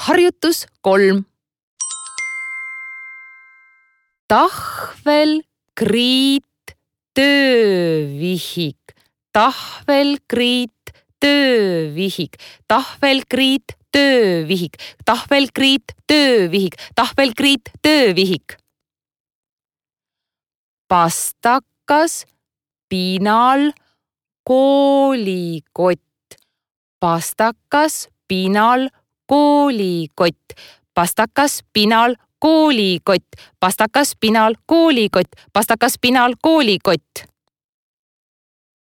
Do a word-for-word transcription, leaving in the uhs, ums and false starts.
Harjutus kolm. Tahvel, kriit, töövihik. Tahvel, kriit, töövihik. Tahvel, kriit, töövihik. Tahvel, kriit, töövihik. Tahvel, kriit, töövihik. Pastakas, pinal, koolikott. Pastakas, pinal, koolikott. Pastakas, pinal, koolikott. Pastakas, pinal, koolikott. Pastakas, pinal, koolikott.